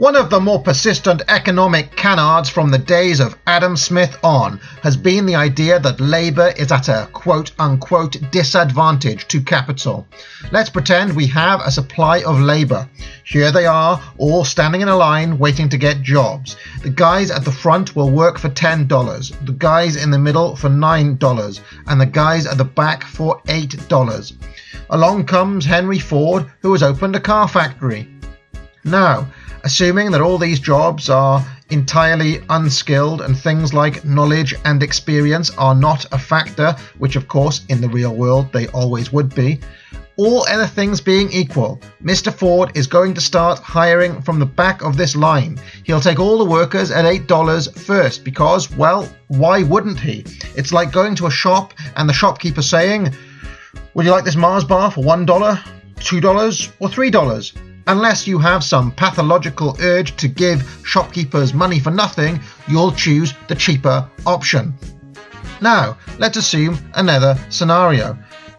One of the more persistent economic canards from the days of Adam Smith on has been the idea that labour is at a quote-unquote disadvantage to capital. Let's pretend we have a supply of labour. Here they are, all standing in a line waiting to get jobs. The guys at the front will work for $10, the guys in the middle for $9, and the guys at the back for $8. Along comes Henry Ford, who has opened a car factory. Now, assuming that all these jobs are entirely unskilled and things like knowledge and experience are not a factor, which of course in the real world they always would be, all other things being equal, Mr. Ford is going to start hiring from the back of this line. He'll take all the workers at $8 first because, well, why wouldn't he? It's like going to a shop and the shopkeeper saying, "Would you like this Mars bar for $1, $2 or $3? Unless you have some pathological urge to give shopkeepers money for nothing, you'll choose the cheaper option. Now, let's assume another scenario.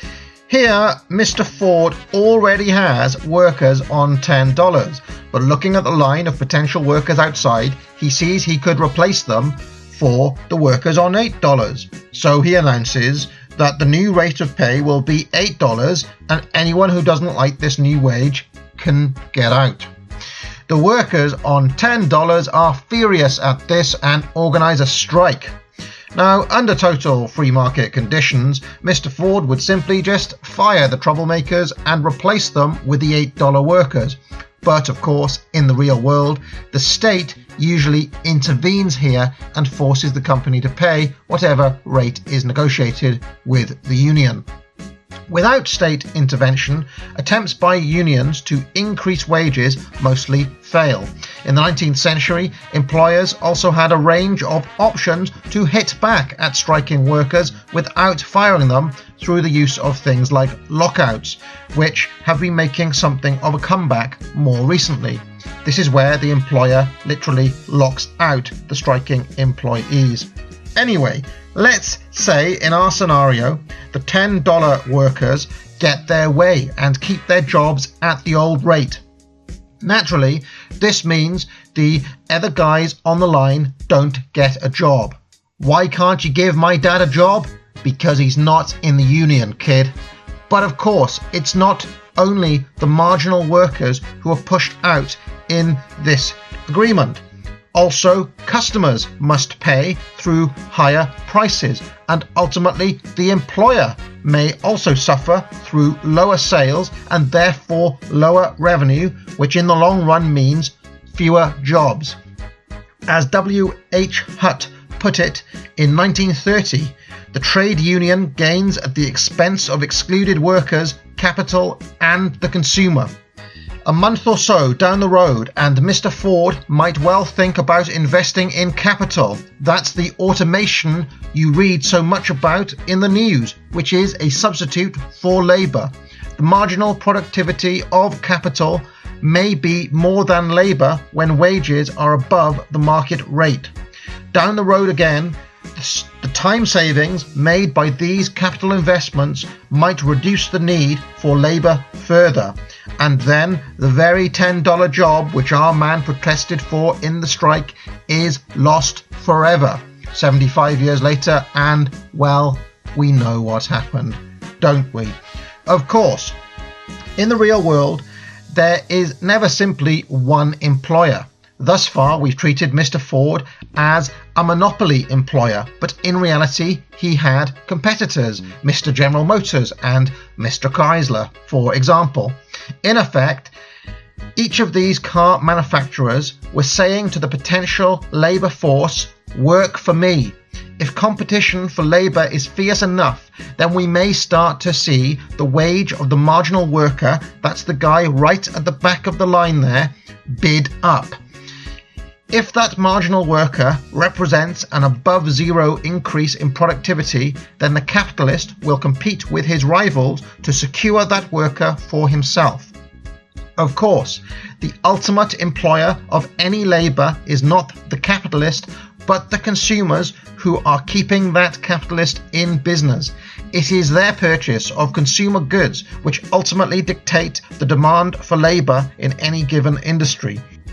Here, Mr. Ford already has workers on $10, but looking at the line of potential workers outside, he sees he could replace them for the workers on $8. So he announces that the new rate of pay will be $8 and anyone who doesn't like this new wage can get out. The workers on $10 are furious at this and organise a strike. Now, under total free market conditions, Mr. Ford would simply just fire the troublemakers and replace them with the $8 workers. But of course, in the real world, the state usually intervenes here and forces the company to pay whatever rate is negotiated with the union. Without state intervention, attempts by unions to increase wages mostly fail. In the 19th century, employers also had a range of options to hit back at striking workers without firing them through the use of things like lockouts, which have been making something of a comeback more recently. This is where the employer literally locks out the striking employees. Anyway, let's say in our scenario, the $10 workers get their way and keep their jobs at the old rate. Naturally, this means the other guys on the line don't get a job. Why can't you give my dad a job? Because he's not in the union, kid. But of course, it's not only the marginal workers who are pushed out in this agreement. Also, customers must pay through higher prices, and ultimately the employer may also suffer through lower sales and therefore lower revenue, which in the long run means fewer jobs. As W. H. Hutt put it in 1930, the trade union gains at the expense of excluded workers, capital and the consumer. A month or so down the road and Mr. Ford might well think about investing in capital. That's the automation you read so much about in the news, which is a substitute for labour. The marginal productivity of capital may be more than labour when wages are above the market rate. Down the road again, the time savings made by these capital investments might reduce the need for labour further, and then the very $10 job which our man protested for in the strike is lost forever. 75 years later, and well, we know what happened, don't we? Of course, in the real world, there is never simply one employer. Thus far, we've treated Mr. Ford as a monopoly employer, but in reality, he had competitors, Mr. General Motors and Mr. Chrysler, for example. In effect, each of these car manufacturers was saying to the potential labour force, "Work for me." If competition for labour is fierce enough, then we may start to see the wage of the marginal worker, that's the guy right at the back of the line there, bid up. If that marginal worker represents an above zero increase in productivity, then the capitalist will compete with his rivals to secure that worker for himself. Of course, the ultimate employer of any labour is not the capitalist, but the consumers who are keeping that capitalist in business. It is their purchase of consumer goods which ultimately dictate the demand for labour in any given industry.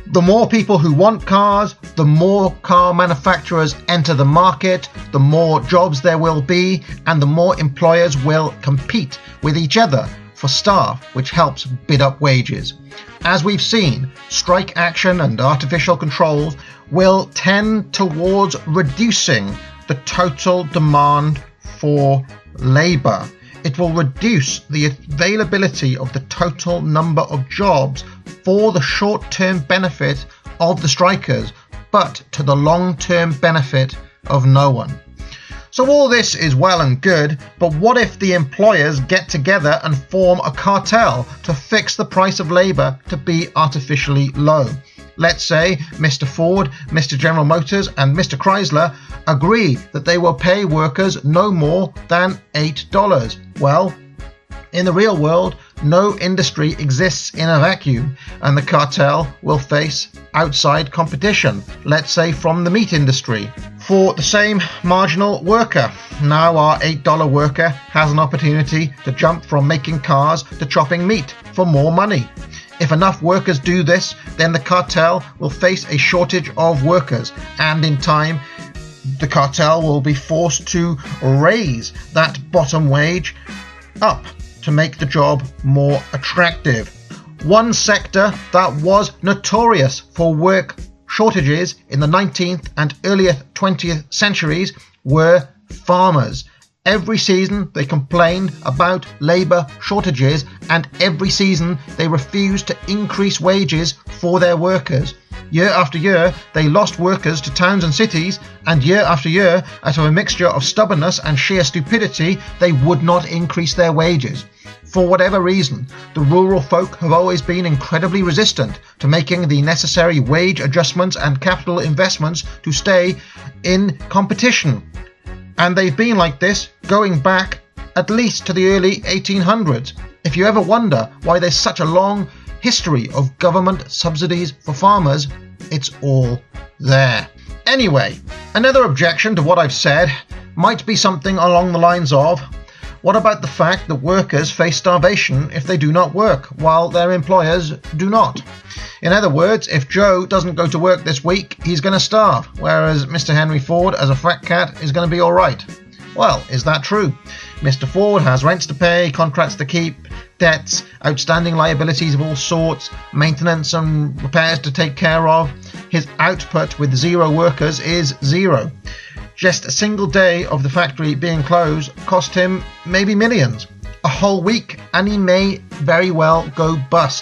The more people who want cars, the more car manufacturers enter the market, the more jobs there will be, and the more employers will compete with each other for staff, which helps bid up wages. As we've seen, strike action and artificial controls will tend towards reducing the total demand for labour. It will reduce the availability of the total number of jobs for the short-term benefit of the strikers, but to the long-term benefit of no one. So all this is well and good, but what if the employers get together and form a cartel to fix the price of labour to be artificially low? Let's say Mr. Ford, Mr. General Motors and Mr. Chrysler agree that they will pay workers no more than $8. Well, in the real world, no industry exists in a vacuum, and the cartel will face outside competition, let's say from the meat industry, for the same marginal worker. Now our $8 worker has an opportunity to jump from making cars to chopping meat for more money. If enough workers do this, then the cartel will face a shortage of workers, and in time the cartel will be forced to raise that bottom wage up to make the job more attractive. One sector that was notorious for work shortages in the 19th and earlier 20th centuries were farmers. Every season they complained about labour shortages, and every season they refused to increase wages for their workers. Year after year they lost workers to towns and cities, and year after year, out of a mixture of stubbornness and sheer stupidity, they would not increase their wages. For whatever reason, the rural folk have always been incredibly resistant to making the necessary wage adjustments and capital investments to stay in competition. And they've been like this going back at least to the early 1800s. If you ever wonder why there's such a long history of government subsidies for farmers, it's all there. Anyway, another objection to what I've said might be something along the lines of, what about the fact that workers face starvation if they do not work, while their employers do not? In other words, if Joe doesn't go to work this week, he's going to starve, whereas Mr. Henry Ford, as a fat cat, is going to be alright. Well, is that true? Mr. Ford has rents to pay, contracts to keep, debts, outstanding liabilities of all sorts, maintenance and repairs to take care of. His output with 0 workers is 0. Just a single day of the factory being closed cost him maybe millions. A whole week and he may very well go bust.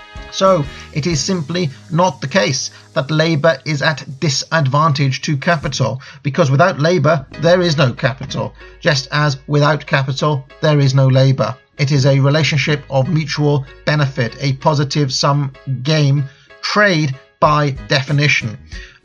So it is simply not the case that labour is at disadvantage to capital, because without labour there is no capital, just as without capital there is no labour. It is a relationship of mutual benefit, a positive sum game trade by definition.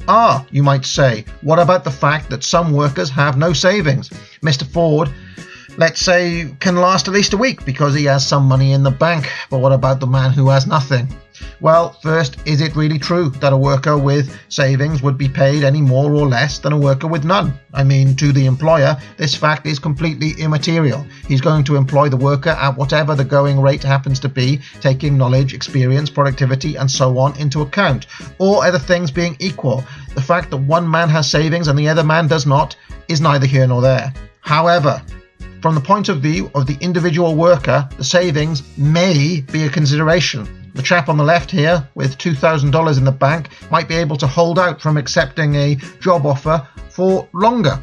You might say, what about the fact that some workers have no savings? Mr. Ford, let's say, can last at least a week because he has some money in the bank, but what about the man who has nothing? Well, first, is it really true that a worker with savings would be paid any more or less than a worker with none? I mean, to the employer, this fact is completely immaterial. He's going to employ the worker at whatever the going rate happens to be, taking knowledge, experience, productivity, and so on into account. All other things being equal, the fact that one man has savings and the other man does not is neither here nor there. However, from the point of view of the individual worker, the savings may be a consideration. The chap on the left here, with $2,000 in the bank, might be able to hold out from accepting a job offer for longer.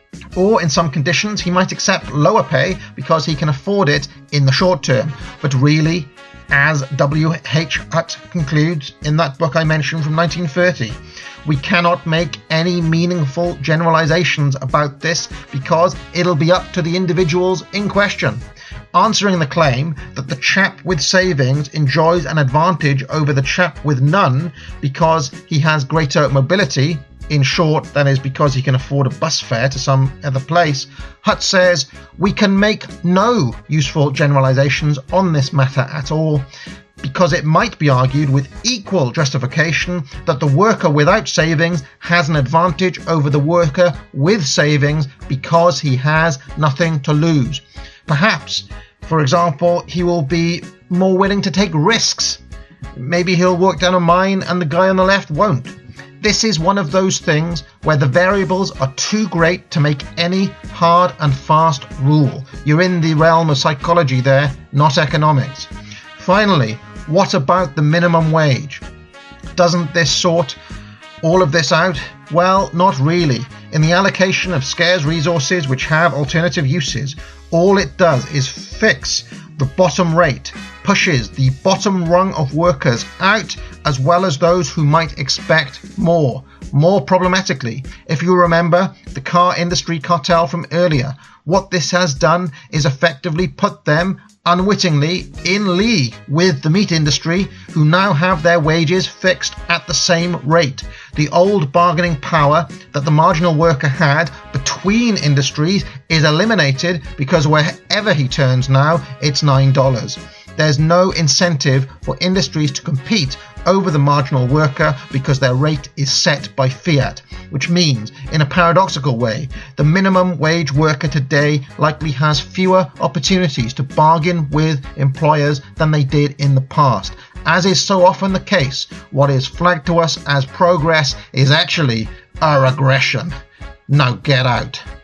Or in some conditions, he might accept lower pay because he can afford it in the short term. But really, as W.H. Hutt concludes in that book I mentioned from 1930, we cannot make any meaningful generalizations about this because it'll be up to the individuals in question. Answering the claim that the chap with savings enjoys an advantage over the chap with none because he has greater mobility, in short, that is because he can afford a bus fare to some other place, Hutt says we can make no useful generalizations on this matter at all, because it might be argued with equal justification that the worker without savings has an advantage over the worker with savings because he has nothing to lose. Perhaps, for example, he will be more willing to take risks Maybe he'll work down a mine and the guy on the left won't. This is one of those things where the variables are too great to make any hard and fast rule. You're in the realm of psychology there, not economics. Finally, what about the minimum wage? Doesn't this sort all of this out? Well, not really. In the allocation of scarce resources which have alternative uses, all it does is fix the bottom rate, pushes the bottom rung of workers out, as well as those who might expect more. More problematically, if you remember the car industry cartel from earlier, what this has done is effectively put them unwittingly in league with the meat industry, who now have their wages fixed at the same rate. The old bargaining power that the marginal worker had between industries is eliminated, because wherever he turns now, it's $9. There's no incentive for industries to compete over the marginal worker because their rate is set by fiat, which means, in a paradoxical way, the minimum wage worker today likely has fewer opportunities to bargain with employers than they did in the past. As is so often the case, what is flagged to us as progress is actually a regression. Now get out.